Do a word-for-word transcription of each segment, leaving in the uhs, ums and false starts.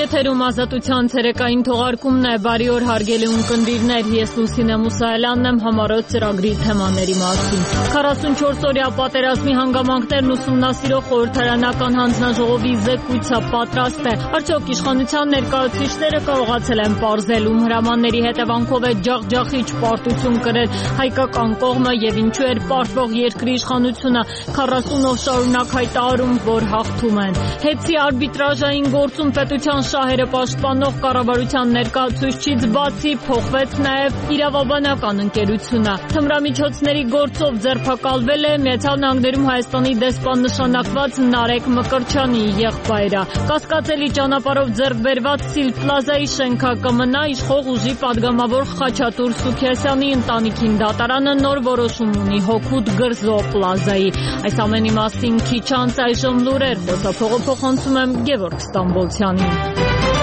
Եթերում ազատության ցերեկային թողարկումն է, բարի օր հարգելի ունկնդիրներ, ես Լուսինե Մուսայելյանն եմ, համառոտ ծրագրի թեմաների մասին։ քառասունչորս օրյա պատերազմի հանգամանքներն ուսումնասիրող խորհրդարանական հանձնաժողովի զեկույցը պատրաստ է։ Արդյոք իշխանության ներկայացուցիչները կարողացել են պարզել ում հրամանների հետևանքով է ջախջախիչ պարտություն կրել հայկական կողմը եւ ինչու էր պարտվող երկրի իշխանությունը քառասուն օր շարունակ հայտարարում, որ հաղթում են։ Հետցի արբիտրաժային գործում պետության շահերը պաշտպանող կառավարության ներկայացուցիչից բացի փոխվեց նաև իրավաբանական ընկերությունը։ Թմրամիջոցների գործով ձերբակալվել է Միացյալ Նահանգներում Հայաստանի դեսպան նշանակված Նարեկ Մկրտչյանի եղբայրը։ Կասկածելի ճանապարհով ձեռք բերված Սիլ Պլազայի շենքը կմնա իշխող ուժի падգամավոր Խաչատուր Սուքիասյանի ընտանիքին դատարանը նոր որոշում ունի հօգուտ Գրզո Պլազայի։ Այս ամենի մասին քիչ անց այժմ լուրեր, խոսափողը փոխանցում եմ Գևորգ Ստամբոլցյանին։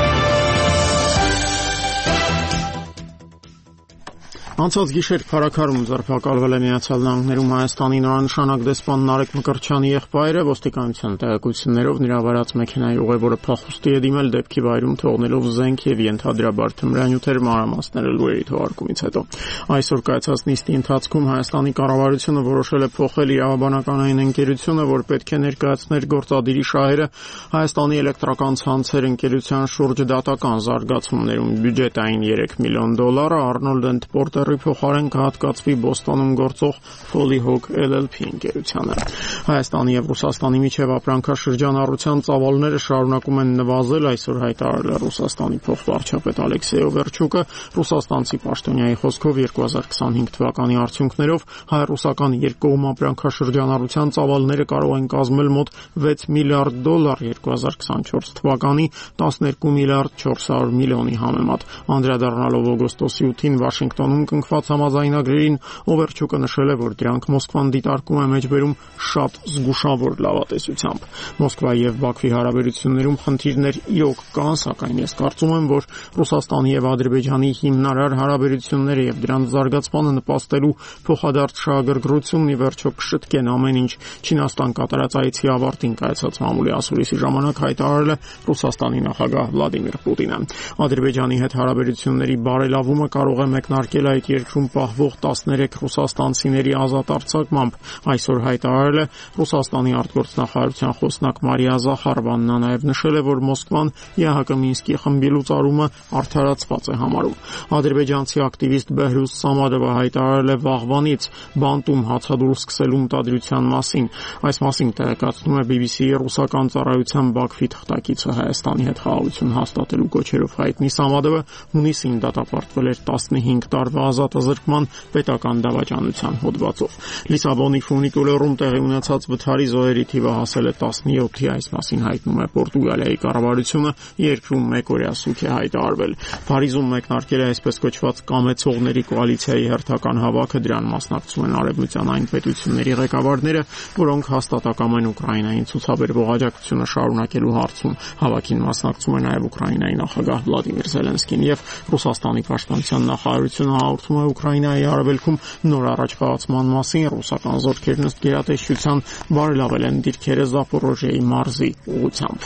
Անցած գիշեր Փարաքարում ձերբակալվել է Միացյալ Նահանգներում Հայաստանի նորանշանակ դեսպան Նարեկ Մկրտչյանի եղբայրը, ոստիկանության տեղեկություններով նրա վարած մեքենայի ուղևորը փախուստի է դիմել դեպքի վայրում թողնելով զենք եւ ենթադրաբար թմրանյութեր, մանրամասները լուրերի թողարկումից հետո։ Այսօր կայացած նիստի ընթացքում Հայաստանի կառավարությունը որոշել է փոխել իրավաբանականային ընկերությունը, որ պետք է ներկայացներ գործադիրի շահերը Հայաստանի էլեկտրական ցանցեր ընկերության շուրջ դատական զարգացումներում բյուջետային երեք միլիոն դոլարը Arnold and Porter փոխարեն կհատկացվի Բոստոնում գործող Follyhock L L P ընկերությանը։ Հայաստանի եւ Ռուսաստանի միջև ապրանքաշրջանառության ծավալները շարունակում են նվազել, այսօր հայտարարել է Ռուսաստանի փոխվարչապետ Ալեքսեյ Օվերչուկը։ Ռուսաստանցի պաշտոնյայի խոսքով երկու հազար քսանհինգ թվականի արդյունքներով հայ-ռուսական երկկողմ ապրանքաշրջանառության ծավալները կարող են կազմել մոտ վեց միլիարդ դոլար, երկու հազար քսանչորս թվականի տասներկու միլիարդ չորս հարյուր միլիոնի համեմատ։ Անդրադառնալով օգոստոսի ութին Վաշինգտոնում կնքված համաձայնագրերին Օվերչուկը նշել է, որ դրանք Մոսկվան դիտարկում է մեջբերում շատ զգուշավոր լավատեսությամբ։ Մոսկվայի եւ Բաքվի հարաբերություններում խնդիրներ իրոք կան, սակայն ես կարծում եմ, որ Ռուսաստանի եւ Ադրբեջանի հիմնարար հարաբերությունները եւ դրանց զարգացմանը նպաստելու փոխադարձ շահագրգռությունն ի վերջո կշտկեն ամեն ինչ։ Չինաստան կատարած այցի ավարտին կայացած մամուլի ասուլիսի ժամանակ հայտարարել է Ռուսաստանի նախագահ Վլադիմիր Պուտինը։ Ադրբեջանի հետ հարաբերությունների բարելավումը կարող է մեկնարկել այդ երկրում պահվող տասներեք ռուսաստանցիների ազատ արձակմամբ, այսօր հայտարարել է Ռուսաստանի արտգործնախարարության խոսնակ Մարիա Զախարովան։ Նա նաև նշել է, որ Մոսկվան Ե Հ Կ Մինսկի խմբի լուծարումը արդարացված է համարում։ Ադրբեջանցի ակտիվիստ Բեհրուզ Սամադովը հայտարարել է վաղվանից բանտում հացադուլ սկսելու մտադրության մասին։ Այս մասին տեղեկացնում է B B C-ի ռուսական ծառայության Բաքվի թղթակիցը։ Հայաստանի հետ խաղաղություն հաստատելու կոչերով հայտնի Սամադովը հունիսին դատապարտվել էր տասնհինգ տարվա ազատազրկման պետական դավաճանության հոդվածով։ Լիսաբոնի ֆունիկուլերում տեղի ունեցած վթարի զոհերի թիվը հասել է տասնյոթի, այս մասին հայտնում է Պորտուգալիայի կառավարությունը, երկրում մեկօրյա սուգ է հայտարարվել։ Փարիզում մեկնարկել է այսպես կոչված կամեցողների կոալիցիայի հերթական հավաքը, դրան մասնակցում են արևմտյան այն պետությունների ղեկավարները, որոնք հաստատակամ են Ուկրաինային ցուցաբերվող աջակցությունը շարունակելու հարցում։ Հավաքին մասնակցում է նաև Ուկրաինայի նախագահ Վլադիմիր Զելենսկին եւ Ռուսաստանի պաշտպանության նախարարությունը հաղորդում է Ուկրաինայի արևելքում նոր առաջխաղացման մասին։ Ռուսական զորքերն ըստ գերատեսչության բարելավել են դիրքերը Զապորոժիայի մարզի ուղղությամբ։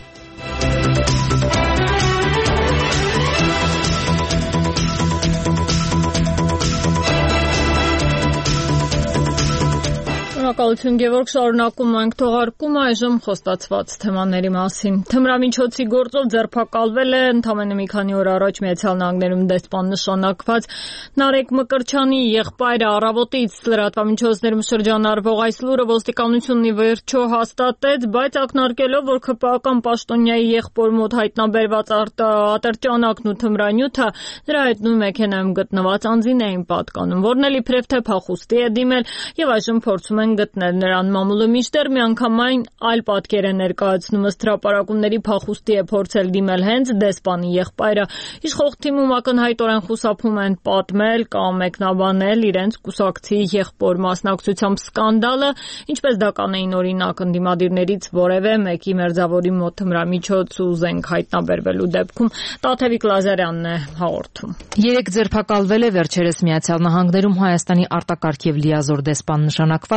Շնորհակալություն Գևորգ, շարունակում ենք թողարկումը, այժմ խոստացված թեմաների մասին։ Թմրամիջոցի գործով ձերբակալվել է ընդամենը մի քանի օր առաջ Միացյալ Նահանգներում դեսպան նշանակված Նարեկ Մկրտչյանի եղբայրը առավոտից լրատվամիջոցներում շրջանառվող այս լուրը ոստիկանությունն ի վերջո հաստատեց, բայց ակնարկելով, որ ՔՊԱ-ական պաշտոնյայի եղբոր մոտ հայտնաբերված ատրճանակն ու թմրանյութը նրա հետ նույն մեքենայում գտնված անձին էին պատկանում, որն էլ իբրև թե փախուստի է դիմել եւ այժմ փորձում են գտնել նրան։ Մամուլը մինչդեռ միանգամայն այլ պատկեր է ներկայացնում, ըստ հրապարակումների փախուստի է փորձել դիմել հենց դեսպանի եղբայրը։ Իշխող թիմում ակնհայտորեն խուսափում են պատմել կամ մեկնաբանել իրենց կուսակցի եղբոր մասնակցությամբ սկանդալը, ինչպես դա կանեին օրինակ ընդդիմադիրներից որևէ մեկի մերձավորի մոտ թմրամիջոց ու զենք հայտնաբերվելու դեպքում։ Տաթևիկ Լազարյանն է հաղորդում։ Երեք ձերբակալվել է վերջերս Միացյալ Նահանգներում Հայաստանի արտակարգ եւ լիազոր դեսպան նշանակված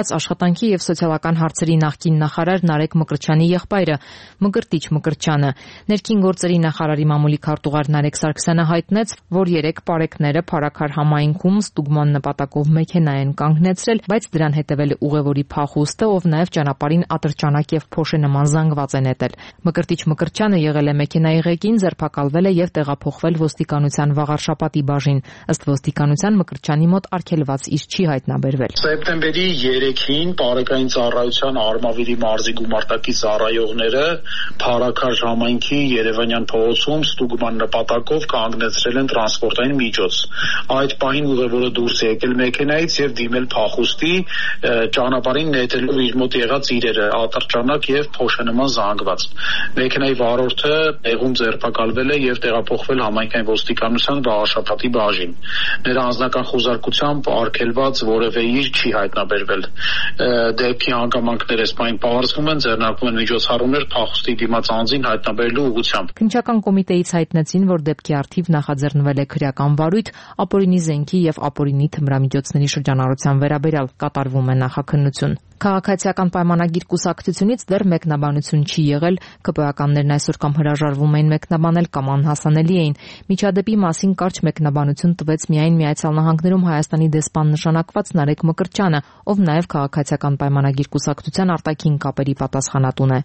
աշխատանքի եւ սոցիալական հարցերի նախկին նախարար Նարեկ Մկրտչյանի եղբայրը Մկրտիչ Մկրտչյանը։ Ներքին գործերի նախարարի մամուլի քարտուղար Նարեկ Սարգսյանը հայտնեց, որ երեք պարեկները Փարաքար համայնքում ստուգման նպատակով մեքենա են կանգնեցրել, բայց դրան հետևել է ուղևորի փախուստը, ով նաեւ ճանապարհին ատրճանակ եւ փոշե նման զանգված է նետել։ Մկրտիչ Մկրտչյանը եղել է մեքենայի ղեկին, ձերբակալվել է եւ տեղափոխվել ոստիկանության Վաղարշապատի բաժին։ Ըստ ոստիկանության Մկրտչյանի մոտ արգելված իր չի հայտնաբերվել։ Սեպտեմբերի երեքին Պարեկային ծառայության Արմավիրի մարզի գումարտակի ծառայողները Փարաքար համայնքի Երևանյան փողոցում ստուգման նպատակով կանգնեցրել են տրանսպորտային միջոց։ Այդ պահին ուղևորը դուրս է եկել մեքենայից եւ դիմել փախուստի, ճանապարհին նետելով իր մոտ եղած իրերը, ատրճանակ եւ փոշենման զանգված։ Մեքենայի վարորդը տեղում ձերբակալվել է եւ տեղափոխվել համայնքային ոստիկանության Վաղարշապատի բաժին։ Նրա անձնական խոզարկությամբ արգելված որևէ իր չի հայտնաբերվել։ Դեպքի հանգամանքները սպայն պարզվում են, ձեռնարկվում են միջոցառումներ փախուստի դիմաց անձին հայտնաբերելու ուղղությամբ։ Քննչական կոմիտեից հայտնեցին, որ դեպքի առթիվ նախաձեռնվել է քրեական վարույթ, ապօրինի զենքի եւ ապօրինի թմրամիջոցների շրջանառության վերաբերյալ կատարվում է նախաքննություն։ Քաղաքացիական պայմանագիր կուսակցությունից դեռ մեկնաբանություն չի եղել, ԿՊԱ-ականներն այսօր կամ հրաժարվում էին մեկնաբանել կամ անհասանելի էին։ Միջադեպի մասին կարճ մեկնաբանություն տվեց միայն Միացյալ Նահանգներում Հայաստանի դեսպան նշանակված Նարեկ Մկրտչյանը, ով նաև քաղաքացիական պայմանագիր կուսակցության արտաքին կապերի պատասխանատուն է։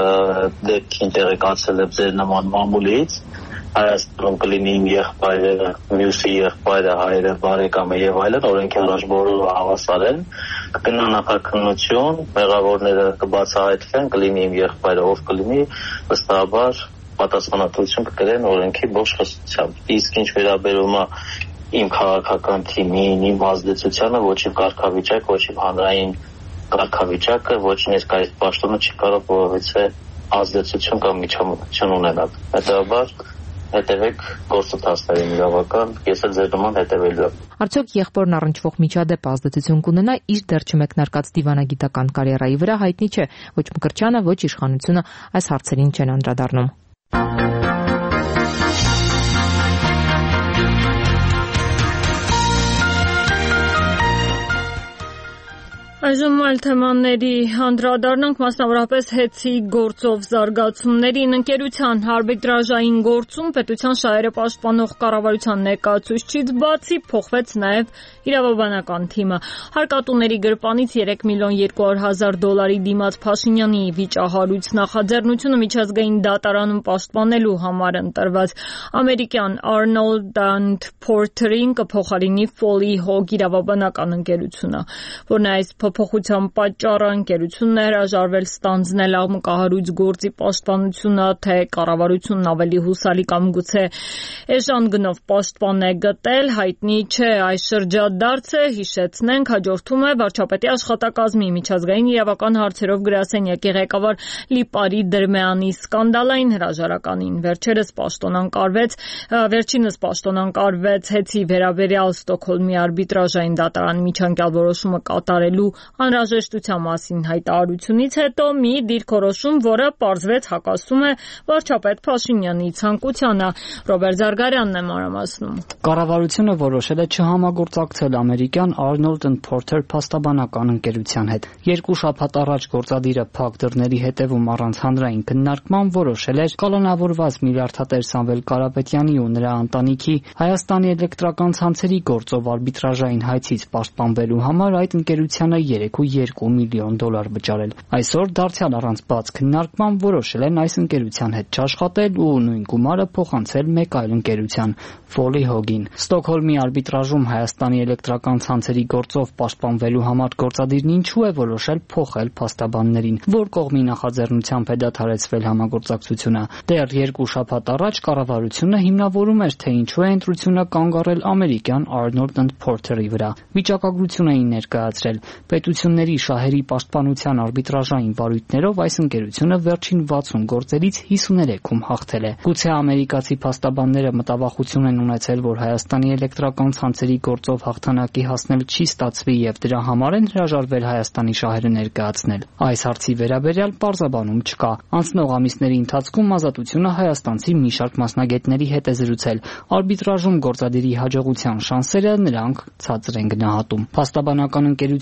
Դեպքին տեղեկացել եմ ձեր նման մամուլից, Հայաստանում կլինի իմ եղբայրը, մյուսի եղբայրը, հայրը, բարեկամը եւ այլն, օրենքի առաջ բոլորը հավասար են, կգնա նախաքննություն, մեղավորները կբացահայտվեն, կլինի իմ եղբայրը, ով կլինի, վստահաբար պատասխանատվություն կկրեն օրենքի ողջ խստությամբ։ Իսկ ինչ վերաբերում է իմ քաղաքական թիմին, իմ ազդեցությանը, ոչ իմ կարգավիճակ, ոչ իմ հանրային կարգավիճակը, ոչ ներկայիս պաշտոնը չի կարող որևէ ազդեցություն կամ միջամտություն ունենալ։ Հետևաբար հետևեք գործընթացներին իրավական, ես էլ ձեր նման հետևելու եմ։ Արդյոք եղբորն առնչվող միջադեպ ազդեցություն կունենա իր դեռ չմեկնարկած դիվանագիտական կարիերայի վրա, հայտնի չէ, ոչ Մկրտչյանը, ոչ իշխանությունը այս հարցերին չեն անդրադառնում։ Այժմ այլ թեմաների անդրադառնանք, մասնավորապես հեծի գործով զարգացումներին։ Ընկերության արբիտրաժային գործում պետության շահերը պաշտպանող կառավարության ներկայացուցիչից բացի փոխվեց նաև իրավաբանական թիմը։ Հարկատուների գրպանից երեք միլիոն երկու հարյուր հազար դոլարի դիմաց Փաշինյանի վիճահարույց նախաձեռնությունը միջազգային դատարանում պաշտպանելու համար ընտրված ամերիկյան Arnold and Porter-ին կփոխարինի Foley Hog իրավաբանական ընկերությունը, որն այս փոփոխության պատճառը ընկերությունն է հրաժարվել ստանձնել աղմկահարույց գործի պաշտպանությունը, թե կառավարությունն ավելի հուսալի կամ գուցե էժան գնով պաշտպան է գտել, հայտնի չէ։ Այս շրջադարձը, հիշեցնենք, հաջորդում է վարչապետի աշխատակազմի միջազգային իրավական հարցերով գրասենյակի ղեկավար Լիպարի Դրմեանի սկանդալային հրաժարականին։ Վերջերս պաշտոնանկարվեց, վերջինս պաշտոնանկարվեց հեծի վերաբերյալ Ստոկհոլմի արբիտրաժային դատարանի միջանկյալ որոշումը կատարելու անհրաժեշտության մասին հայտարարությունից հետո մի դիրքորոշում, որը պարզվեց հակասում է վարչապետ Փաշինյանի ցանկությանը։ Ռոբերտ Զարգարյանն է մանրամասնում։ Կառավարությունը որոշել է չհամագործակցել ամերիկյան Arnold and Porter փաստաբանական ընկերության հետ։ Երկու շաբաթ առաջ գործադիրը փակ դռների հետևում առանց հանրային քննարկման որոշել էր կալանավորված միլիարդատեր Սամվել Կարապետյանի ու նրա ընտանիքի Հայաստանի էլեկտրական ցանցերի գործով արբիտրաժային հայցից պաշտպանվելու համար այդ ընկերությանը երեք կόμμα երկու միլիոն դոլար վճարել։ Այսօր դարձյալ առանց բաց քննարկման որոշել են այս ընկերության հետ չաշխատել ու նույն գումարը փոխանցել մեկ այլ ընկերության՝ Foley Hog-ին։ Ստոկհոլմի արբիտրաժում Հայաստանի էլեկտրական ցանցերի գործով պաշտպանվելու համար գործադիրն ինչու է որոշել փոխել փաստաբաններին, որ կողմի նախաձեռնությամբ է դադարեցվել համագործակցությունը։ Դեռ երկու շաբաթ առաջ կառավարությունը հիմնավորում էր, թե ինչու է ընտրությունը կանգ առել ամերիկյան Arnold and Porter-ի վրա։ Վիճակագրություն էին ներկայացրել։ Պետությունների շահերի պաշտպանության արբիտրաժային վարույթներով այս ընկերությունը վերջին վաթսուն գործերից հիսուներեքում հաղթել է։ Գուցե ամերիկացի փաստաբանները մտավախություն են ունեցել, որ Հայաստանի էլեկտրական ցանցերի գործով հաղթանակի հասնել չի ստացվի եւ դրա համար են հրաժարվել Հայաստանի շահերը ներկայացնել։ Այս հարցի վերաբերյալ պարզաբանում չկա։ Անցնող ամիսների ընթացքում ազատությունը հայաստանցի մի շարք մասնագետների հետ է զրուցել։ Արբիտրաժում գործադիրի հաջողության շանսերը նրանք ցածր են գնահատում։ Փաստաբանական ընկերությունը փոխ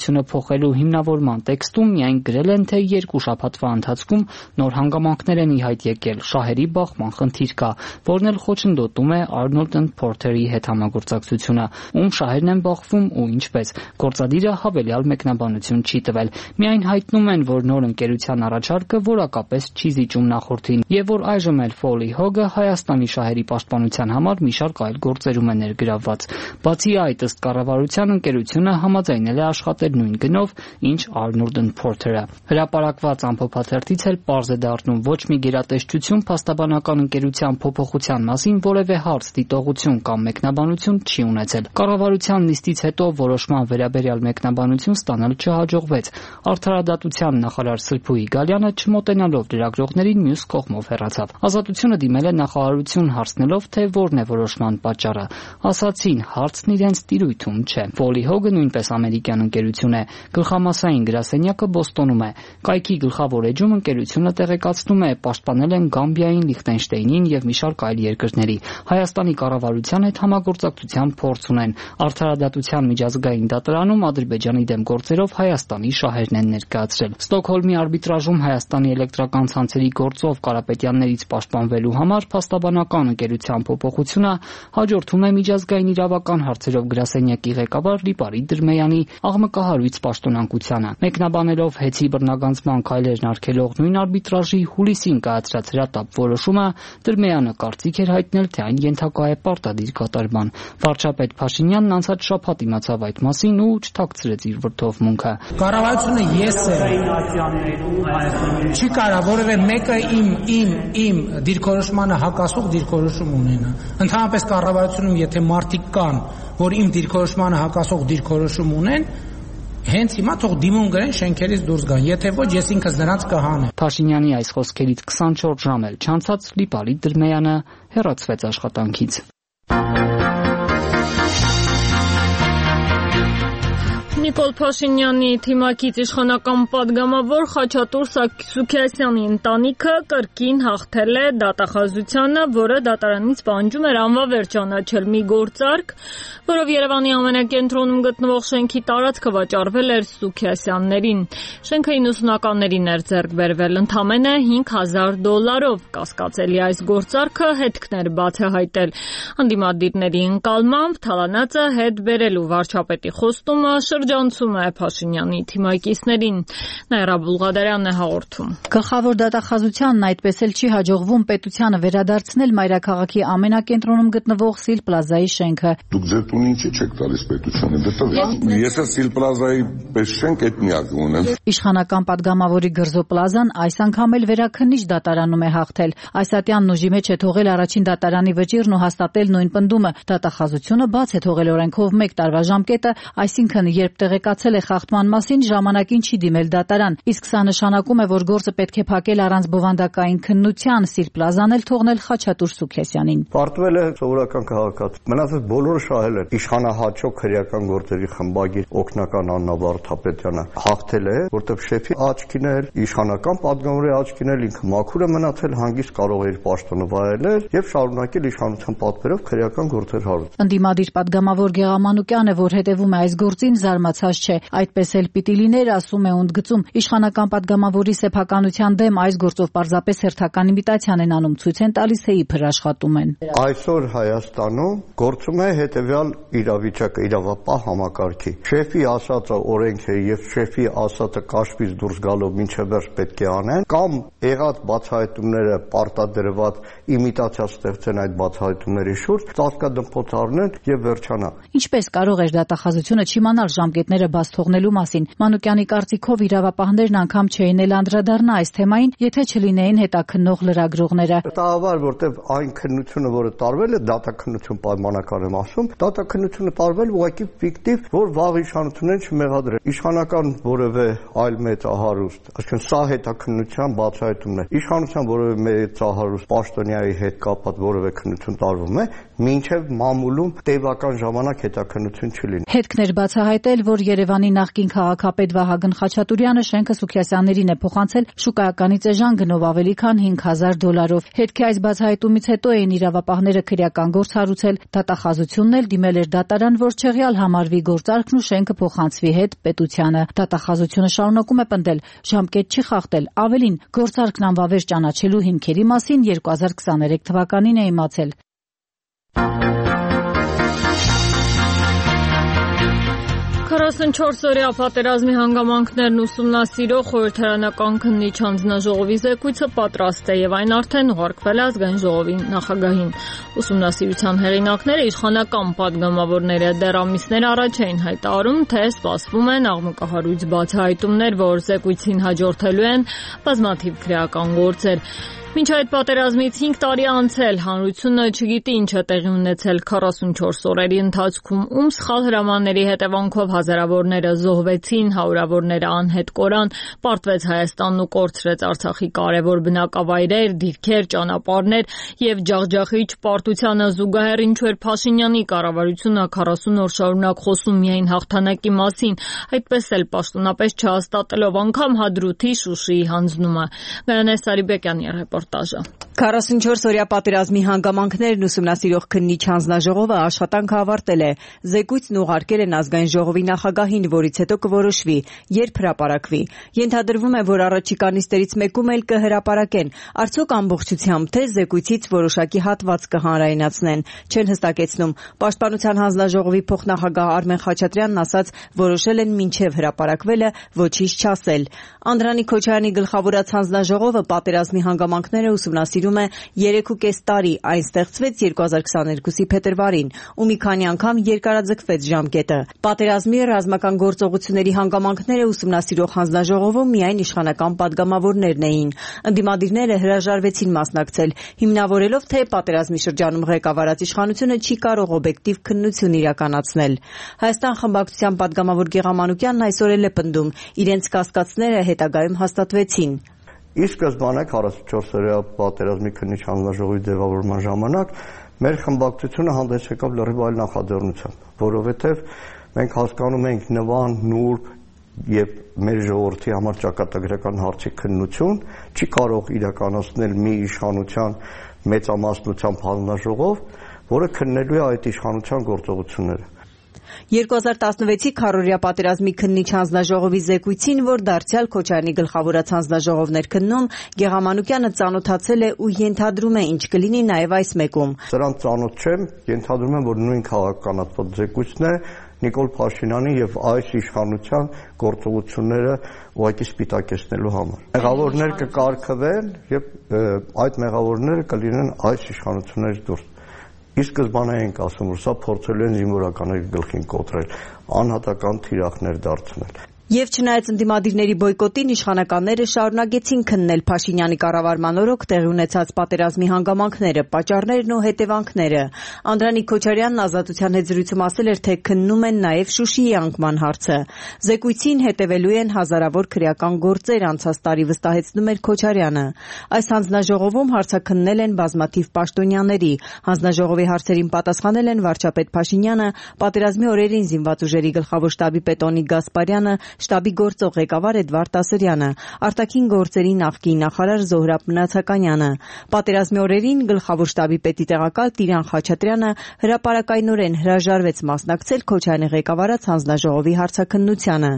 փոխելու հիմնավորման տեքստում միայն գրել են, թե երկու շաբաթվա ընթացքում նոր հանգամանքներ են ի հայտ եկել, շահերի բախման խնդիր կա, որն էլ խոչընդոտում է Arnold and Porter-ի հետ համագործակցությունը, ում շահերն են բախվում ու ինչպես։ Գործադիրը հավելյալ մեկնաբանություն չի տվել։ Միայն հայտնում են, որ նոր ընկերության առաջարկը որակապես չի զիջում նախորդին եւ որ այժմ էլ Foley Hogg-ը Հայաստանի շահերի պաշտպանության համար մի շարք այլ գործերում է ներգրավված։ Բացի այդ, ըստ կառավարության, ընկերությունը համաձայնել է աշխատել նույն գնով, ինչ Arnold and Porter-ը։ Հրապարակված ամփոփաթերթից էլ պարզ է դառնում, ոչ մի գերատեսչություն փաստաբանական ընկերության փոփոխության մասին որևէ հարց, դիտողություն կամ մեկնաբանություն չի ունեցել։ Կառավարության նիստից հետո որոշման վերաբերյալ մեկնաբանություն ստանալ չհաջողվեց։ Արդարադատության նախարար Սրփուհի Գալյանը չմոտենալով լրագրողներին մյուս կողմով հեռացավ։ Ազատությունը դիմել է նախարարություն հարցնելով, թե որն է որոշման պատճառը։ Ասացին, հարցն իրենց տիրույթում չէ։ Foley Hogg-ը նույնպես ամերիկյան ընկերություն է։ Գլխամասային գրասենյակը Բոստոնում է։ Կայքի գլխավոր էջում ընկերությունը տեղեկացնում է, պաշտպանել են Գամբիային, Լիխտենշտեյնին եւ մի շարք այլ երկրների։ Հայաստանի կառավարության հետ համագործակցության փորձ ունեն։ Արդարադատության միջազգային դատարանում Ադրբեջանի դեմ գործերով Հայաստանի շահերն են ներկայացրել։ Ստոկհոլմի արբիտրաժում Հայաստանի էլեկտրական ցանցերի գործով Կարապետյաններից պաշտպանվելու համար փաստաբանական ընկերության փոփոխությունը հաջորդում է միջազգային իրավական հարցերով գրասենյակի ղեկավար Լիպարի Դրմեյանի աղմկահարույց պաշտոնանկությանը։ Մեկնաբանելով հեծի բռնագանձման քայլերն արգելող նույն արբիտրաժի հուլիսին կայացրած հրատապ որոշումը, Դրմեյանը կարծիք էր հայտնել, թե այն ենթակա է պարտադիր կատարման։ Վարչապետ Փաշինյանն անցած շաբաթ իմացավ այդ մասին ու չթաքցրեց իր վրդովմունքը։ Կառավարությունը ես եմ, չի կարա որևէ մեկը իմ իմ իմ դիրքորոշմանը հակասող դիրքորոշում ունենա։ Ընդհանրապես կառավարությունում եթե մարդիկ կան, որ իմ դիրքորոշմանը հակասող դիրքորոշում ունեն, հենց հիմա թող դիմում գրեն շենքերից դուրս գան, եթե ոչ ես ինքս նրանց կհանեմ։ Փաշինյանի այս խոսքերից քսանչորս ժամ էլ չանցած Լիպարի Դրմեյանը հեռացվեց աշխատանքից։ Նիկոլ Փաշինյանի թիմակից իշխանական պատգամավոր Խաչատուր Սուքիասյանի ընտանիքը կրկին հաղթել է դատախազությանը, որը դատարանից պահանջում էր անվավեր ճանաչել մի գործարք, որով Երևանի ամենակենտրոնում գտնվող շենքի տարածքը վաճառվել էր Սուքիասյաններին։ Շենքը իննսունականներին էր ձեռք բերվել ընդամենը հինգ հազար դոլարով։ Կասկածելի այս գործարքը հետքներ բացահայտել։ Անդիմադիրների ընկալմամբ թալանածը հետ բերելու վարչապետի խոստումը շրջանցում է Փաշինյանի թիմակիցներին։ Նաիրա Բուլղադարյանն է հաղորդում։ Գլխավոր դատախազությանն այդպես էլ չի հաջողվում պետությանը վերադարձնել մայրաքաղաքի ամենակենտրոնում գտնվող Սիլ Պլազայի շենքը։ Դուք ձեր տունը ինչի՞ չեք տալիս պետությանը, դե տվեք։ Ես Սիլ Պլազայի պես շենք այդ միակը ունեմ։ Իշխանական պատգամավորի Գրզո Պլազան այս անգամ էլ վերաքննիչ դատարանում է հաղթել։ Այսատյանն ուժի մեջ է թողել առաջին դատարանի վճիռն ու հաստատել նույն պնդումը։ Դատախազությունը բաց է թողել օրենքով մեկ տարվա ժամկետը, այսինքն երբ տեղեկացել է խախտման մասին, ժամանակին չի դիմել դատարան, իսկ սա նշանակում է, որ գործը պետք է փակել առանց բովանդակային քննության, Սիլ Պլազան էլ թողնել Խաչատուր Սուքիասյանին։ Պարտվել է սովորական քաղաքացի։ Մնացած բոլորը շահել են։ Իշխանահաճո քրեական գործերի խմբագիր օգնական Աննա Վարդապետյանը հաղթել է, որտեղ շեֆի աչքին էլ, իշխանական պատգամավորի աչքին էլ ինքը մաքուր է մնացել, հանգիստ կարող է իր պաշտոնը վայելել եւ շարունակել իշխանության պատվերով քրեական գործեր հարուցել։ Ընդդիմադիր պատգամավոր Գեղամանուկյանը, որ հետևում է այս գործին, զարմացած չէ։ Այդպես էլ պիտի լիներ, ասում է ընդգծում։ Իշխանական պատգամավորի սեփականության դեմ այս գործով պարզապես հերթական իմիտացիան են անում, ցույց են տալիս, թե իբր աշխատում են։ Այսօր Հայաստանում գործում է հետեւյալ իրավիճակը, իրավապահ համակարգի։ Շեֆի ասածը օրենք է եւ շեֆի ասածը կաշվից դուրս գալով մինչեւ վերջ պետք է անեն, կամ եղած բացահայտումները պարտադրված իմիտացիա ստեղծեն այդ բացահայտումների շուրջ, ծածկադմփոց առնեն եւ վերջանա։ Ինչպես կարող էր դատախազությունը չիմանալ ժամկետները բաց թողնելու մասին։ Մանուկյանի կարծիքով իրավապահներն անգամ չէին էլ անդրադառնա այս թեմային, եթե չլինեին հետաքննող լրագրողները։ Տաղավար, որտեղ այն քննությունը, որը տարվել է, դատաքննություն պայմանական եմ ասում, դատաքննությունը տարվել ուղղակի ֆիկտիվ, որ վաղ իշխանություններին չմեղադրեն։ Իշխանական որևէ այլ մեծահարուստ, այսինքն սա հետաքննության բացահայտումն է։ Իշխանության որևէ մեծահարուստ պաշտոնյայի հետ կապված որևէ քննություն տարվում է, մինչև մամուլում տևական ժամանակ հետաքննություն չլինի։ Հետքներ բացահայտել, որ Երևանի նախկին քաղաքապետ Վահագն Խաչատուրյանը շենքը Սուքիասյաններին է փոխանցել շուկայականից էժան գնով ավելի քան հինգ հազար դոլարով։ Հետքի այս բացահայտումից հետո էին իրավապահները քրեական գործ հարուցել, դատախազությունն էլ դիմել էր դատարան, որ չեղյալ համարվի գործարքն ու շենքը փոխանցվի հետ պետությանը։ Դատախազությունը շարունակում է պնդել, ժամկետ չի խախտել, ավելին, գործարքն անվավեր ճանաչելու հիմքերի մասին երկու հազար քսաներեք թվականին է իմացել։ քառասունչորս օրյա պատերազմի հանգամանքներն ուսումնասիրող խորհրդարանական քննիչ հանձնաժողովի զեկույցը պատրաստ է եւ այն արդեն ուղարկվել է ազգային ժողովի նախագահին։ Ուսումնասիրության հեղինակները իշխանական падգամավորները դեռ ամիսներ առաջ էին հայտարարում, թե սպասվում են աղմկահարույց բացահայտումներ, որ զեկույցին հաջորդելու են բազմաթիվ քրեական գործեր։ Մինչ այդ պատերազմից հինգ տարի անցել, հանրությունը չգիտի ինչ է տեղի ունեցել քառասունչորս օրերի ընթացքում, ում սխալ հրամանների հետևանքով հազարավորները զոհվեցին, հարյուրավորները անհետ կորան, պարտվեց Հայաստանն ու կորցրեց Արցախի կարևոր բնակավայրեր, դիրքեր, ճանապարհներ եւ ջախջախիչ պարտությանը զուգահեռ ինչու էր Փաշինյանի կառավարությունը քառասուն օր շարունակ խոսում միայն հաղթանակի մասին, այդպես էլ պաշտոնապես չհաստատելով անգամ Հադրութի, Շուշիի հանձնումը։ Գայանե Սարիբեկյանի ռեպորտաժը։ քառասունչորս օրյա պատերազմի հանգամանքներն ուսումնասիրող քննիչ հանձնաժողովը աշխատանքը ավարտել է։ Զեկույցն ուղարկել են ազգային ժողովի նախագահին, որից հետո կորոշվի, երբ հրապարակվի։ Ենթադրվում է, որ առաջիկա նիստերից մեկում էլ կհրապարակեն, արդյոք ամբողջությամբ, թե զեկույցից որոշակի հատված կհանրայնացնեն, չեն հստակեցնում։ Պաշտպանության հանձնաժողովի փոխնախագահ Արմեն Խաչատրյանն ասաց, որոշել են մինչև հրապարակվելը ոչինչ չասել։ Անդրանիկ Քոչարյանի գլխավորած հանձնաժողովը պատերազմի հանգամանքները ուսումնասիրում է երեքուկես տարի, այն ստեղծվեց երկու հազար քսաներկուսի փետրվարին, ու մի քանի անգամ երկարաձգվեց ժամկետը։ Պատերազմի ռազմական գործողությունների հանգամանքները ուսումնասիրող հանձնաժողովում միայն իշխանական падգամավորներն էին։ Ընդդիմադիրները հրաժարվեցին մասնակցել, հիմնավորելով, թե պատերազմի շրջանում ղեկավարած իշխանությունը չի կարող օբյեկտիվ քննություն իրականացնել։ Հայաստան խմբակցության падգամավոր Գեղամանուկյանն այսօր էլ է պնդում, իրենց կասկածները հետագայում հաստատվեցին։ Ի սկզբանե քառասունչորս օրյա պատերազմի քննիչ հանձնաժողովի ձևավորման ժամանակ մեր խմբակցությունը հանդես եկավ լրիվ այլ նախաձեռնությամբ, որովհետև մենք հասկանում ենք նվան, նուրբ եւ մեր ժողովրդի համար ճակատագրական հարցի քննություն չի կարող իրականացնել մի իշխանության մեծամասնությամբ հանձնաժողով, որը քննելու է այդ իշխանության գործողությունները։ երկու հազար տասնվեցի քառօրյա պատերազմի քննիչ հանձնաժողովի զեկույցին, որ դարձյալ Քոչարյանի գլխավորած հանձնաժողովն էր քննում, Գեղամանուկյանը ծանոթացել է ու ենթադրում է ինչ կլինի նաև այս մեկում։ Սրան ծանոթ չեմ, ենթադրում եմ, որ նույն քաղաքականացված զեկույցն է Նիկոլ Փաշինյանի եւ այս իշխանության գործողությունները ուղղակի սպիտակեցնելու համար։ Մեղավորներ կկարգվեն եւ այդ մեղավորները կլինեն այս իշխանություններից դուրս։ Ի սկզբանե ենք ասում, որ սա փորձելու են զինվորականների գլխին կոտրել, անհատական թիրախներ դարձնել։ Եվ չնայած ընդդիմադիրների բոյկոտին, իշխանականները շարունակեցին քննել Փաշինյանի կառավարման օրոք տեղի ունեցած պատերազմի հանգամանքները, պատճառներն ու հետևանքները։ Անդրանիկ Քոչարյանն Ազատության հետ զրույցում ասել էր, թե քննում են նաև Շուշիի անկման հարցը։ Զեկույցին հետևելու են հազարավոր քրեական գործեր, անցած տարի վստահեցնում էր Քոչարյանը։ Այս հանձնաժողովում հարցաքննել են բազմաթիվ պաշտոնյաների։ Հանձնաժողովի հարցերին պատասխանել են վարչապետ Փաշինյանը, պատերազմի օրերին զինված ուժերի գլխավոր շտաբի պետ Օնիկ Գասպարյանը, շտաբի գործող ղեկավար Էդվարդ Տասրյանը, արտաքին գործերի նախկին նախարար Զոհրաբ Մնացականյանը։ Պատերազմի օրերին գլխավոր շտաբի պետի տեղակալ Տիրան Խաչատրյանը հրապարակայնորեն հրաժարվեց մասնակցել Քոչարյանի ղեկավարած հանձնաժողովի հարցաքննությանը։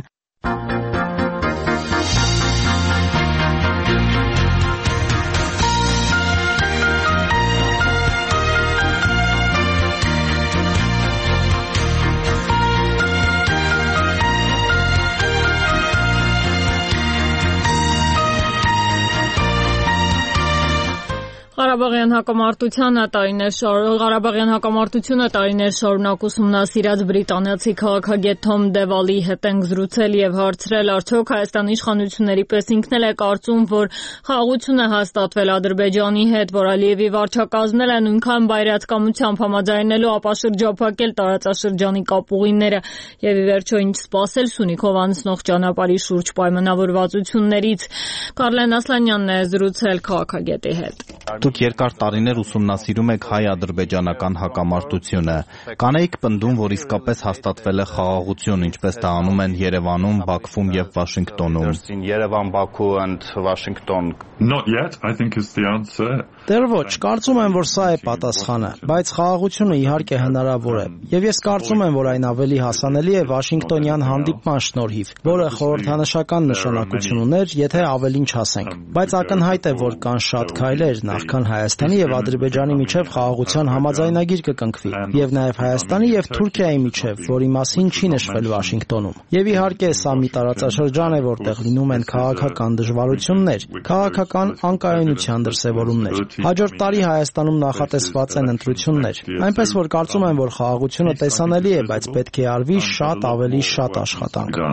Ղարաբաղյան հակամարտությունը տարիներ շարունակ Ղարաբաղյան հակամարտությունը տարիներ շարունակ ուսումնասիրած բրիտանացի քաղաքագետ Թոմ Դևալի հետ ենք զրուցել եւ հարցրել, արդյոք Հայաստանի իշխանությունների պես ինքն էլ է կարծում, որ խաղաղություն է հաստատվել Ադրբեջանի հետ, որ Ալիևի վարչակազմել է նույնքան բայրացկամությամբ համաձայնելու ապա շրջափակել տարածաշրջանի կապուղիները եւ ի վերջո ինչ սպասել Սյունիքով անցնող ճանապարհի շուրջ պայմանավորվածություններից։ Կարլեն Ասլանյանն է զրուցել քաղաքագետի հետ։ Դուք Դուք երկար տարիներ ուսումնասիրում եք հայ-ադրբեջանական հակամարտությունը։ Կանեիք պնդում, որ իսկապես հաստատվել է խաղաղություն, ինչպես դա անում են Երևանում, Բաքվում եւ Վաշինգտոնում։ Yerevan, Baku and Washington. Not yet, I think is the answer. Դեռ ոչ, կարծում եմ, որ սա է պատասխանը, բայց խաղաղությունը իհարկե հնարավոր է։ Եվ ես կարծում եմ, որ այն ավելի հասանելի է Վաշինգտոնյան հանդիպման շնորհիվ, որը խորհրդանշական նշանակություն ուներ, եթե ավելին չասենք։ Բայց ակնհայտ է, որ կան շատ քայլեր, նախքան Հայաստանի եւ Ադրբեջանի միջև խաղաղության համաձայնագիր կկնքվի, եւ նաեւ Հայաստանի եւ Թուրքիայի միջև, որի մասին չի նշվել Վաշինգտոնում։ Եվ իհարկե սա մի տարածաշրջան է, որտեղ լինում են քաղաքական դժվարություններ, քաղաքական անկայունության դրսևորումներ։ Հաջորդ տարի Հայաստանում նախատեսված են ընտրություններ, այնպես որ կարծում եմ, որ խաղաղությունը տեսանելի է, բայց պետք է արվի շատ ավելի շատ աշխատանք։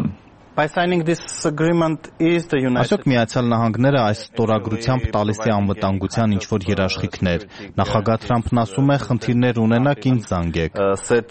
Այսօք Միացյալ Նահանգները այս ստորագրությամբ տալիս է անվտանգության ինչ-որ երաշխիքներ։ Նախագահ Թրամփն ասում է, խնդիրներ ունենաք, ինձ զանգեք։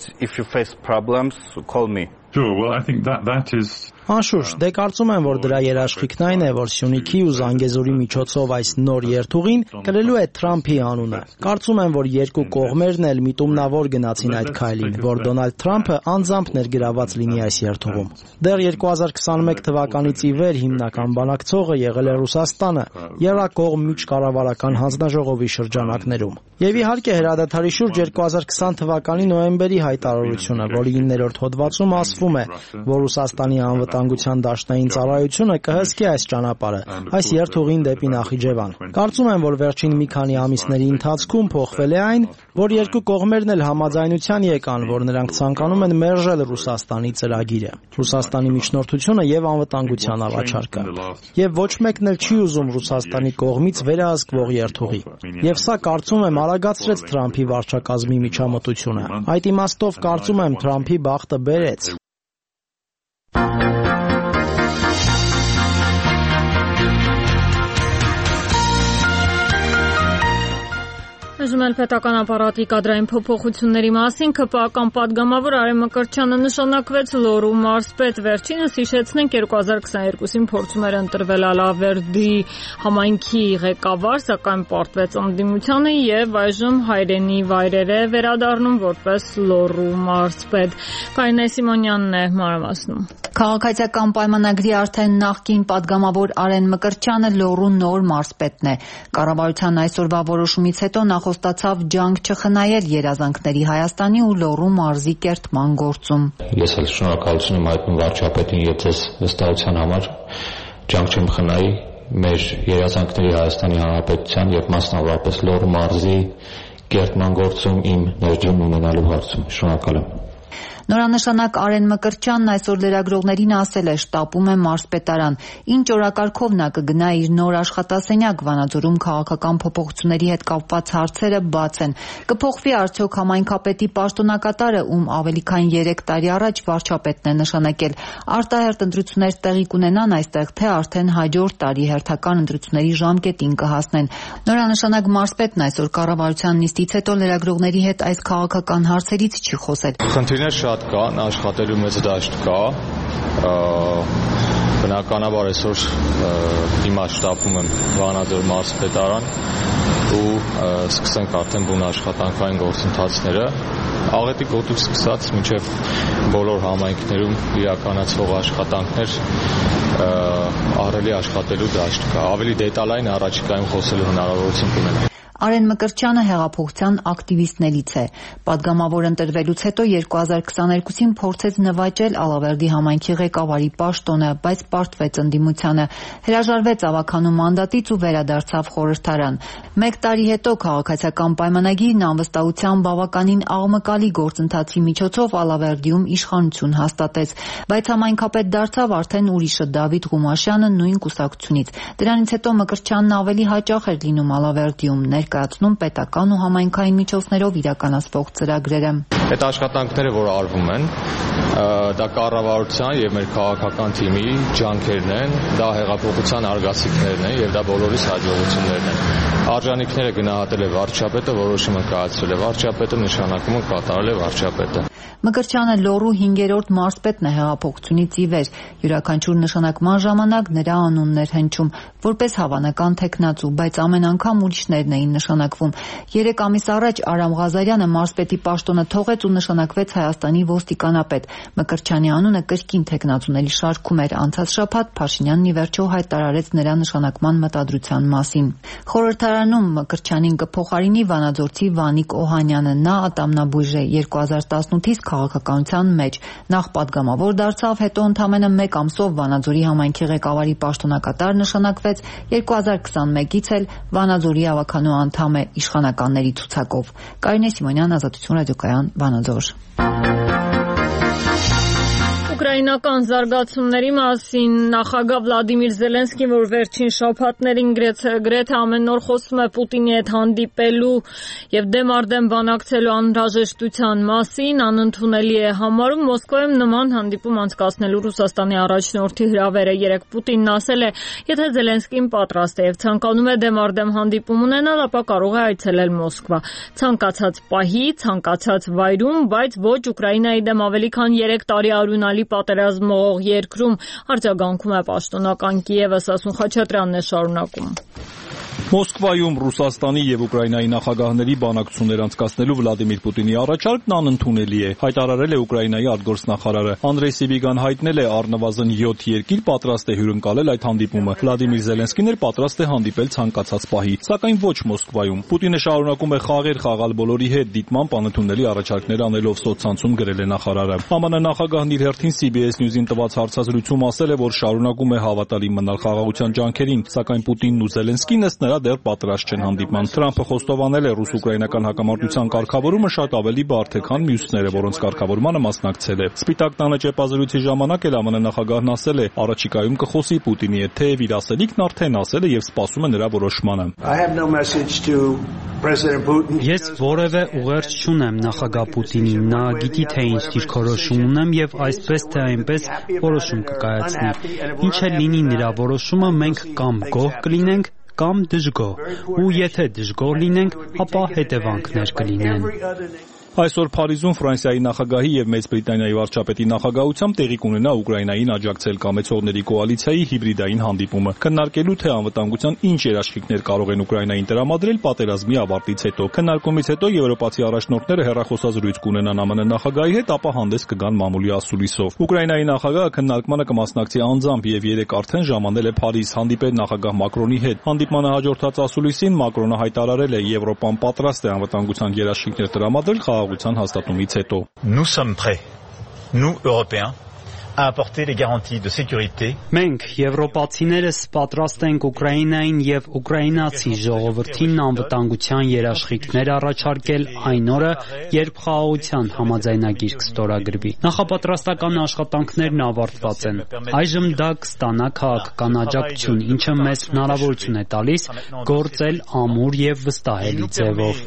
Sure, well, I think that that is Անշուշտ, դե կարծում եմ, որ դրա երաշխիքն այն է, որ Սյունիքի ու Զանգեզուրի միջոցով այս նոր երթուղին կրելու է Թրամփի անունը։ Կարծում եմ, որ երկու կողմերն էլ միտումնավոր գնացին այդ քայլին, որ Դոնալդ Թրամփը անձամբ ներգրաված լինի այս երթուղում։ Դեռ երկու հազար քսաներեք թվականից ի վեր հիմնական բանակցողը եղել է Ռուսաստանը, եռակողմ միջկառավարական հանձնաժողովի շրջանակներում։ Եվ իհարկե հրադադարի շուրջ երկու հազար քսան թվականի նոյեմբերի հայտարարությունը, որի իններորդ հոդվածում ասվում է, որ Ռուսաստանի անվտանգության դաշնային ծառայությունը կհսկի այս ճանապարհը, այս երթուղին դեպի Նախիջևան։ Կարծում եմ, որ վերջին մի քանի ամիսների ընթացքում փոխվել է այն, որ երկու կողմերն էլ համաձայնության եկան, որ նրանք ցանկանում են մերժել Ռուսաստանի ծրագիրը, Ռուսաստանի միջնորդությունը եւ անվտանգության առաջարկը։ Եվ ոչ մեկն էլ չի ուզում Ռուսաստանի կողմից վերահսկվող երթուղի։ Եվ սա կարծում եմ արագացրեց Թրամփի վարչակազմի միջամտությունը։ Այդ իմաստով կարծում եմ Թրամփի բախտը բերեց։ Այժմ էլ պետական ապարատի կադրային փոփոխությունների մասին ՔՊԱ-ական պատգամավոր Արեն Մկրտչյանը նշանակվեց Լոռու մարզպետ։ Վերջինս հիշեցնենք երկու հազար քսաներկուսին փորձում էր ընտրվել Ալավերդի համայնքի ղեկավար, սակայն պարտվեց ընդդիմությանը եւ այժմ հայրենի վայրեր է վերադառնում որպես Լոռու մարզպետ։ Կարինե Սիմոնյանն է մանրամասնում։ Քաղաքացիական պայմանագրի արդեն նախկին պատգամավոր Արեն Մկրտչյանը Լոռու նոր մարզպետն է։ Կառավարության այսօրվա որոշումից հետո նա խոստացավ ջանք չխնայել երազանքների Հայաստանի ու Լոռու մարզի կերտման գործում։ Ես էլ շնորհակալություն եմ հայտնում վարչապետին եւ ձեզ վստահության համար, ջանք չեմ խնայի մեր երազանքների Հայաստանի Հանրապետության եւ մասնավորապես Լոռու մարզի կերտման գործում իմ ներդրումն ունենալու հարցում։ Շնորհակալ եմ։ Նորանշանակ Արեն Մկրտչյանն այսօր լրագրողներին ասել է, շտապում է մարզպետարան, ինչ օրակարգով նա կգնա իր նոր աշխատասենյակ Վանաձորում քաղաքական փոփոխությունների հետ կապված հարցերը բաց են։ Կփոխվի արդյոք համայնքապետի պաշտոնակատարը, ում ավելի քան երեք տարի առաջ վարչապետն է նշանակել։ Արտահերթ ընտրություններ տեղի կունենան այստեղ, թե արդեն հաջորդ տարի հերթական ընտրությունների ժամկետին կհասնեն։ Նորանշանակ մարզպետն այսօր կառավարության նիստից հետո լրագրողների հետ այս քաղաքական հարցերից չի խոսել։ Խնդիրներ կան, աշխատելու մեծ դաշտ կա, բնականաբար այսօր հիմա շտապում եմ Վանաձոր մարզպետարան ու սկսենք արդեն բուն աշխատանքային գործընթացները, աղետի գոտուց սկսած մինչև բոլոր համայնքներում իրականացվող աշխատանքներ ահռելի աշխատելու դաշտ կա, ավելի դետալային առաջիկայում խոսելու հնարավորություն կունենա։ Արեն Մկրտչյանը հեղափոխության ակտիվիստներից է։ Պատգամավոր ընտրվելուց հետո երկու հազար քսաներկուսին փորձեց նվաճել Ալավերդի համայնքի ղեկավարի պաշտոնը, բայց պարտվեց ընդդիմությանը։ Հրաժարվեց ավականու մանդատից ու վերադարձավ խորհրդարան։ Մեկ տարի հետո քաղաքացիական պայմանագիրն անվստահության բավականին աղմկալի գործընթացի միջոցով Ալավերդիում իշխանություն հաստատեց, բայց համայնքապետ դարձավ արդեն ուրիշը Դավիթ Ղումաշյանը նույն կուսակցությունից։ Դրանից հետո Մկրտչյանն ավելի հաճախ էր լինում Ալավերդիում, ներկայացնում պետական ու համայնքային միջոցներով իրականացվող ծրագրերը։ Այդ աշխատանքները, որ արվում են, դա կառավարության եւ մեր քաղաքական թիմի ջանքերն են, դա հեղափոխության արգասիքներն են եւ դա բոլորիս հաջողություններն են։ Արժանինքները գնահատել է վարչապետը, որոշումը կայացրել է վարչապետը, նշանակումը կատարել է վարչապետը։ Մկրտչյանը Լոռու հինգերորդ մարզպետն է հեղափոխությունից ի վեր։ Յուրաքանչյուր նշանակման ժամանակ նրա անունն էր հնչում որպես հավանական թեկնածու, բայց ամեն անգամ ուրիշներն էին նշանակվում։ Երեք ամիս առաջ Արամ Ղազարյանը մարզպետի պաշտոնը թողեց ու նշանակվեց Հայաստանի ոստիկանապետ։ Մկրտչյանի անունը կրկին թեկնածուների շարքում էր։ Անցած շաբաթ Փաշինյանն ի վերջո հայտարարեց նրա նշանակման մտադրության մասին։ Խորհրդարանում Մկրտչյանին կփոխարինի վանաձորցի Վանիկ Օհանյանը։ Նա ատամնաբույժ է, երկու հազար տասնութից քաղաքականության մեջ։ Նախ պատգամավոր դարձավ, հետո ընդամենը մեկ ամսով Վանաձորի համայնքի ղեկավարի պաշտոնակատար նշանակվեց, երկու հազար քսաներկից էլ Վանաձորի ավականու անդամ է իշխանականների ցուցակով։ Կարինե Սիմոնյան, Ազատություն ռադիոկայան, Վանաձոր։ Ուկրաինական զարգացումների մասին նախագահ Վլադիմիր Զելենսկին, որ վերջին շաբաթներին գրեթե ամեն օր խոսում է Պուտինի հետ հանդիպելու եւ դեմ առ դեմ բանակցելու անհրաժեշտության մասին, անընդունելի է համարում Մոսկվայում նման հանդիպում անցկացնելու Ռուսաստանի առաջնորդի հրավերը։ Երեկ Պուտինն ասել է, եթե Զելենսկին պատրաստ է եւ ցանկանում է դեմ առ դեմ հանդիպում ունենալ, ապա կարող է այցելել Մոսկվա ցանկացած պահի, ցանկացած վայրում, բայց ոչ Ուկրաինայի դեմ ավելի քան երեք տարի արյունալի պատերազմող երկրում, արձագանքում է պաշտոնական Կիևը, Սասուն Խաչատրյանն է շարունակում։ Մոսկվայում Ռուսաստանի եւ Ուկրաինայի նախագահների բանակցություններ անցկացնելու Վլադիմիր Պուտինի առաջարկն անընդունելի է, հայտարարել է Ուկրաինայի արտգործնախարարը։ Անդրեյ Սիբիգան հայտնել է, առնվազն յոթ երկիր պատրաստ է հյուրընկալել այդ հանդիպումը։ Վլադիմիր Զելենսկին էլ պատրաստ է հանդիպել ցանկացած պահի, սակայն ոչ Մոսկվայում։ Պուտինը շարունակում է խաղեր խաղալ բոլորի հետ, դիտմամբ անընդունելի առաջարկներ անելով սոցցանցում գրել է նախարարը։ ԱՄՆ նախագահն իր հերթին C B S News-ին տված հարցազրույցում ասել է, որ շարունակում է հավատալի մնալ խաղաղության ջանքերին, սակայն Պուտինն ու Զելենսկին ըստ նրա դեռ պատրաստ չեն հանդիպման։ Թրամփը խոստովանել է, ռուս-ուկրաինական հակամարտության կարգավորումը շատ ավելի բարդ է, քան մյուսները, որոնց կարգավորմանը մասնակցել է։ Սպիտակ տանը ճեպազրույցի ժամանակ էլ ԱՄՆ նախագահն ասել է, առաջիկայում կխոսի Պուտինի հետ, թեև իր ասելիքն արդեն ասել է եւ սպասում է նրա որոշմանը։ Ես որևէ ուղերձ չունեմ նախագահ Պուտինին, նա գիտի, թե ինչ դիրքորոշում ունեմ եւ այսպես թե այնպես որոշում կկայացնի։ Ինչ էլ լինի նրա որոշումը, մենք կամ գոհ կլինենք, կամ դժգոհ, ու եթե դժգոհ լինենք, ապա հետևանքներ կլինեն։ Այսօր Փարիզում Ֆրանսիայի նախագահի եւ Մեծ Բրիտանիայի վարչապետի նախագահությամբ տեղի կունենա Ուկրաինային աջակցել կամեցողների կոալիցիայի հիբրիդային հանդիպումը, քննարկելու թե անվտանգության ինչ երաշխիքներ կարող են Ուկրաինային տրամադրել պատերազմի ավարտից հետո։ Քննարկումից հետո եվրոպացի առաջնորդները հեռախոսազրույց կունենան ԱՄՆ նախագահի հետ, ապա հանդես կգան մամուլի ասուլիսով։ Ուկրաինայի նախագահը քննարկմանը կմասնակցի անձամբ եւ երեք արդեն ժամանել է Փարիզ հանդիպել նախագահ Մակրոնի հետ։ Հանդիպմանը հաջորդած ասուլիսին Մակրոնը հայտարարել է, Եվրոպան պատրաստ է անվտանգության երաշխիքներ տրամադրել խաղաղության հաստատումից հետո։ Nous sommes prêts, nous Européens, à apporter les garanties de sécurité. Մենք եվրոպացիներս պատրաստ ենք Ուկրաինային եւ ուկրաինացի ժողովրդին անվտանգության երաշխիքներ առաջարկել այն օրը, երբ խաղաղության համաձայնագիր կստորագրվի։ Նախապատրաստական աշխատանքներն ավարտված են։ Այժմ դա կստանա քաղաքական աջակցություն, ինչը մեզ հնարավորություն է տալիս գործել ամուր եւ վստահելի ձևով։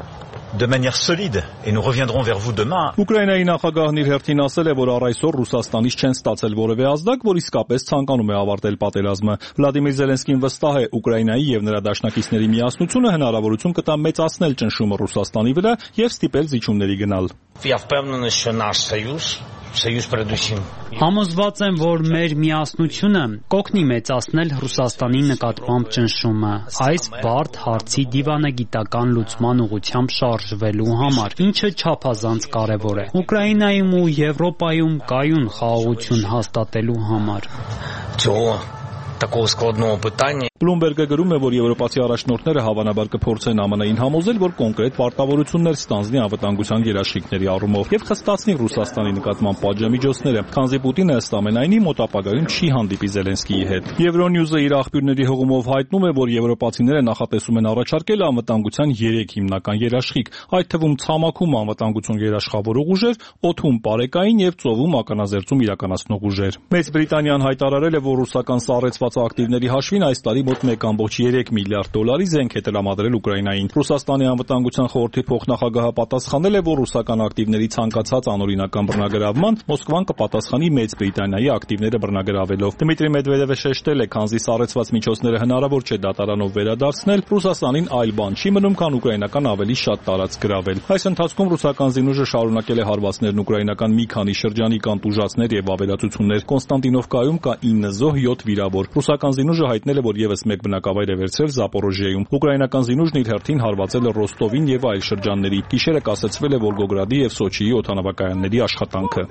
De manière solide et nous reviendrons vers vous demain. Ուկրաինայի նախագահն իր հերթին ասել է, որ առ այսօր Ռուսաստանից չեն ստացել որևէ ազդակ, որ իսկապես ցանկանում է ավարտել պատերազմը։ Վլադիմիր Զելենսկին վստահ է, Ուկրաինայի եւ նրա դաշնակիցների միասնությունը հնարավորություն կտա մեծացնել ճնշումը Ռուսաստանի վրա եւ ստիպել զիջումների գնալ։ Я впевнений, що наш союз Союз передусім. Համոզված եմ, որ մեր միասնությունը կօգնի մեծացնել Ռուսաստանի նկատմամբ ճնշումը այս բարդ հարցի դիվանագիտական լուծման ուղղությամբ շարժվելու համար, ինչը չափազանց կարևոր է Ուկրաինայում ու Եվրոպայում կայուն խաղաղություն հաստատելու համար։ Цього такого складного питання. Բլումբերգը գրում է, որ եվրոպացի առաջնորդները հավանաբար կփորձեն ԱՄՆ-ին համոզել, որ կոնկրետ պարտավորություններ ստանձնի անվտանգության երաշխիքների առումով եւ խստացնի Ռուսաստանի նկատմամբ պատժամիջոցները, քանզի Պուտինը ըստ ամենայնի մոտ ապագայում չի հանդիպի Զելենսկիի հետ։ Եվրոնյուզը իր աղբյուրների հողումով հայտնում է, որ եվրոպացիները նախատեսում են առաջարկել անվտանգության երեք հիմնական երաշխիք, այդ թվում ցամաքում անվտանգություն երաշխավորող ուժեր, օդում պարեկային եւ ծովում ականազերծում իրականացնող ուժեր։ Մեծ Բրիտանիան հայտարարել է, որ ռուսական սառեցված ակտիվների հաշվին այս տարի մոտ մեկ կόμμα երեք միլիարդ դոլարի զենք է տրամադրել Ուկրաինային։ Ռուսաստանի անվտանգության խորհրդի փոխնախագահը պատասխանել է, որ ռուսական ակտիվների ցանկացած անօրինական բռնագրավման Մոսկվան կպատասխանի Մեծ Բրիտանիայի ակտիվները բռնագրավելով։ Դմիտրի Մեդվեդևը շեշտել է, քանզի սառեցված միջոցները հնարավոր չէ դատարանով վերադարձնել, Ռուսաստանին այլ բան չի մնում, քան ուկրաինական ավելի շատ տարածք գրավել։ Այս ընթացքում ռուսական զինուժը շարունակել է հարվածներն ուկրաինական մի քանի շրջանի կանտուժացներ եւ ավերածություններ։ Կոնստանտինովկայում կա ինը զոհ, յոթ վիրավոր։ Ռուսական զինուժը հայտնել է, որ եւս դրանց մեկ բնակավայր է վերցրել Զապորոժիայում։ Ուկրաինական զինուժն իր հերթին հարվածել է Ռոստովին եւ այլ շրջանների։ Գիշերը կասեցվել է Վոլգոգրադի եւ Սոչիի օդանավակայանների աշխատանքը։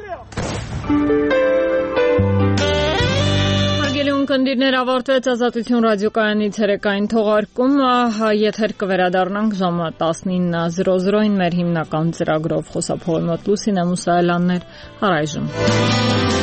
Կնդիրներ ավարտվեց Ազատություն ռադիոկայանի ցերեկային թողարկումը, եթեր կվերադառնանք ժամը տասնինը զրո զրոին մեր հիմնական ծրագրով։ Խոսափողի մոտ Լուսինե Մուսայելյանն էր, առայժմ։